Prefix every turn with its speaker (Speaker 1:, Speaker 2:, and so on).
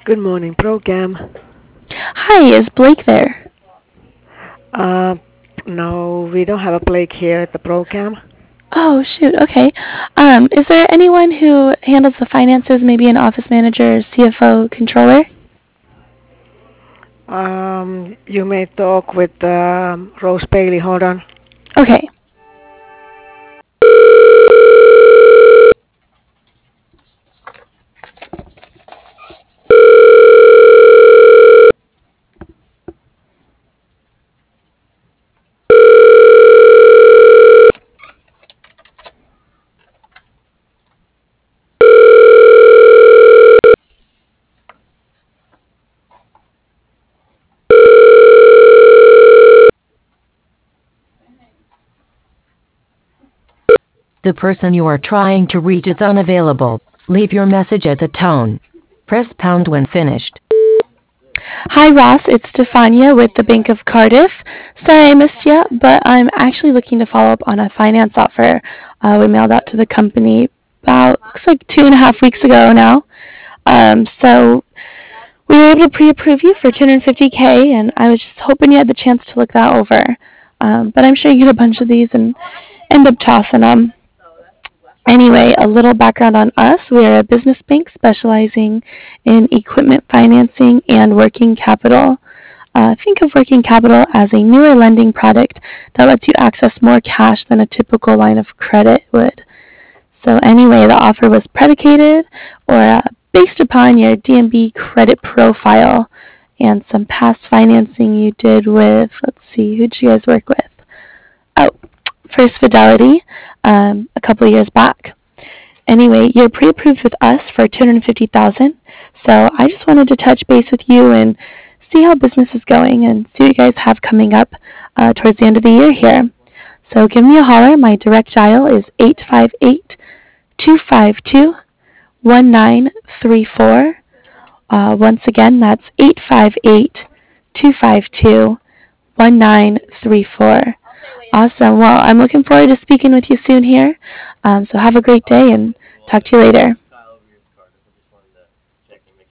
Speaker 1: Good morning, program.
Speaker 2: Hi, is Blake there?
Speaker 1: Uh, no, we don't have a Blake here at the program.
Speaker 2: Oh, shoot. Okay. Is there anyone who handles the finances, maybe an office manager, CFO, controller?
Speaker 1: You may talk with Rose Bailey. Hold on.
Speaker 2: Okay.
Speaker 3: The person you are trying to reach is unavailable. Leave your message at the tone. Press pound when finished.
Speaker 2: Hi, Ross. It's Stefania with the Bank of Cardiff. Sorry I missed you, but I'm actually looking to follow up on a finance offer we mailed out to the company about, looks like 2.5 weeks ago now. So we were able to pre-approve you for 250K, and I was just hoping you had the chance to look that over. But I'm sure you get a bunch of these and end up tossing them. Anyway, a little background on us. We are a business bank specializing in equipment financing and working capital. Think of working capital as a newer lending product that lets you access more cash than a typical line of credit would. So, anyway, the offer was predicated or based upon your DMB credit profile and some past financing you did with, let's see, who'd you guys work with? Oh, First Fidelity a couple of years back. Anyway, you're pre-approved with us for 250,000. So I just wanted to touch base with you and see how business is going and see what you guys have coming up towards the end of the year here. So give me a holler. My direct dial is 858-252-1934. Once again, that's 858-252-1934. Awesome. Well, I'm looking forward to speaking with you soon here. So have a great day and talk to you later.